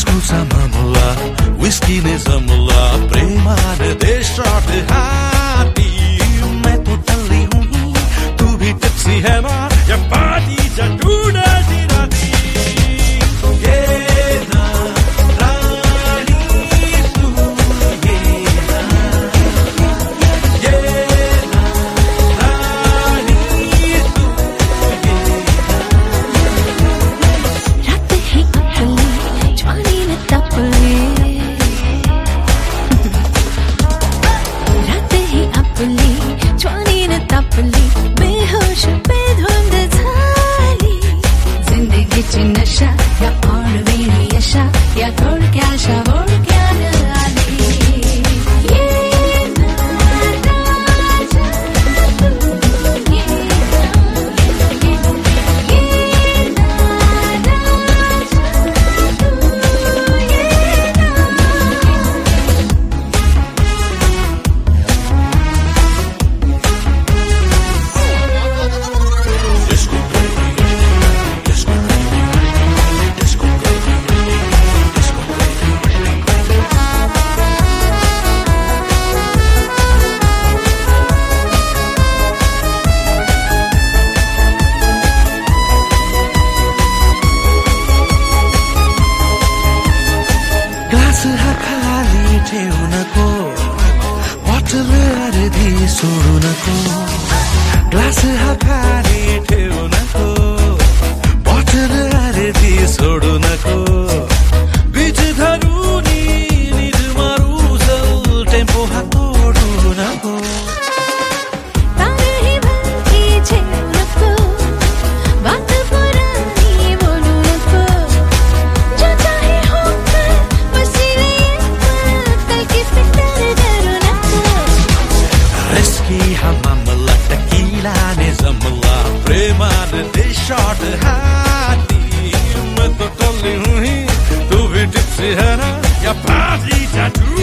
स्कूलचा मामला विस्की ने जमला प्रेमाने दे शॉट हाती मैं तो टल्ली हूँ तू भी टिप्सी है ना या पार्टी जा ढूंढा दी राती ये ना रानी तू ये ना रानी तू ये रात ही अपनी जवानी ने तपली रात ही अपनी जवानी ने तपली बेहोश बेधुंद झाली जिंदगीची नशा या और वेळी यशा या थोडक्या आशा ओळख्या न आली ये ना राजा तू ये ना ये ना राजा तू ये ना Disco baby, disco baby, disco baby, disco glass हा खाली ठेवू नको बॉटल अर्धी सोडू नको ग्लास हा खाली ठेवू नको बॉटल अर्धी सोडू नको बीच धरूनी नीज मारू चल टेम्पो हा तोडू नको तारही भलती झेलू नको बात पुरानी बोलू नको जो चाहे हो कर बस ये कल किसी डर डरू नको Risky हा मामला टकीला ने जमला प्रेमाने दे शॉट हाती मैं तो टल्ली हूँ ही तू भी टिप्सी है ना या पार्टी जा